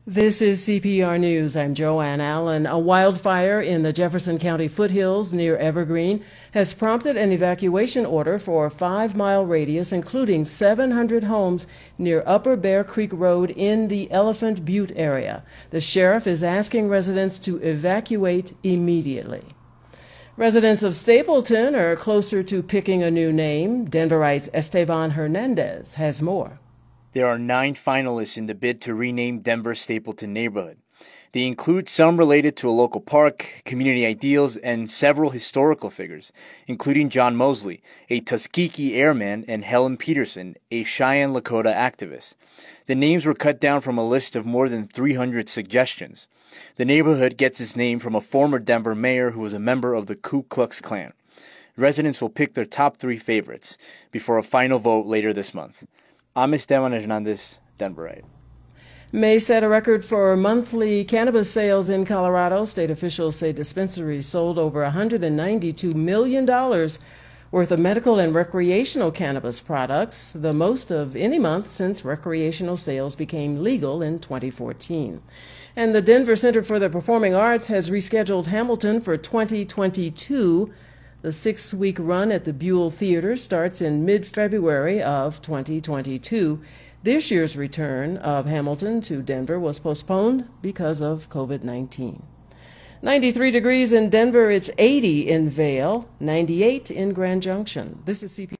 This is CPR News. I'm Joanne Allen. A wildfire in the Jefferson County foothills near Evergreen has prompted an evacuation order for a 5-mile radius, including 700 homes near Upper Bear Creek Road in the Elephant Butte area. The sheriff is asking residents to evacuate immediately. Residents of Stapleton are closer to picking a new name. Denverite's Esteban Hernandez has more. There are 9 finalists in the bid to rename Denver's Stapleton neighborhood. They include some related to a local park, community ideals, and several historical figures, including John Mosley, a Tuskegee airman, and Helen Peterson, a Cheyenne Lakota activist. The names were cut down from a list of more than 300 suggestions. The neighborhood gets its name from a former Denver mayor who was a member of the Ku Klux Klan. Residents will pick their top 3 favorites before a final vote later this month. I'm Esteban Hernandez, Denverite. May set a record for monthly cannabis sales in Colorado. State officials say dispensaries sold over $192 million worth of medical and recreational cannabis products, the most of any month since recreational sales became legal in 2014. And the Denver Center for the Performing Arts has rescheduled Hamilton for 2022. The 6-week run at the Buell Theater starts in mid-February of 2022. This year's return of Hamilton to Denver was postponed because of COVID-19. 93 degrees in Denver, it's 80 in Vail, 98 in Grand Junction. This is CP.